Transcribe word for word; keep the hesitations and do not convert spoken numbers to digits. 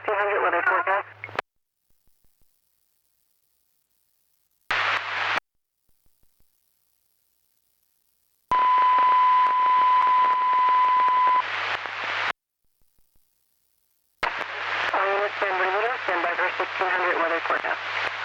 fifteen hundred weather forecast. All units stand by, stand by for sixteen hundred weather forecast.